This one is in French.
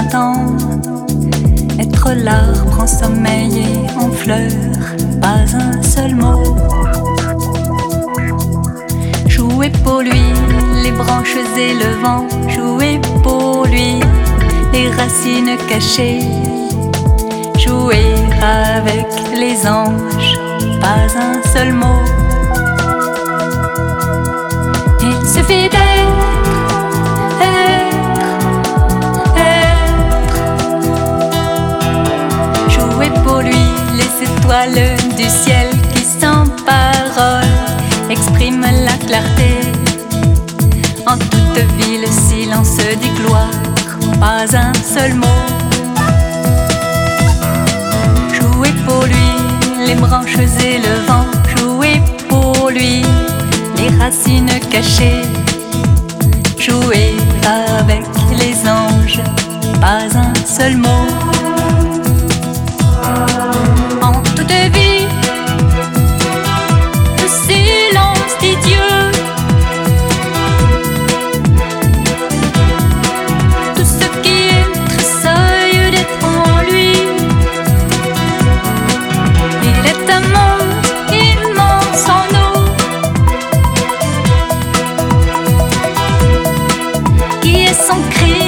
printemps. Être l'arbre ensommeillé en fleurs, pas un seul mot. Jouer pour lui les branches et le vent, jouer pour lui les racines cachées, jouer avec les anges, pas un seul mot. Il suffit d'être, jouer pour lui les étoiles du ciel qui sans parole expriment la clarté. En toute ville, silence dit gloire, pas un seul mot. Jouer pour lui les branches et le vent, jouer pour lui les racines cachées, jouer avec les anges, pas un seul mot. En toute vie, le silence dit Dieu. Tout ce qui est tressaille d'être en lui. Il est un monde immense en nous, qui est son cri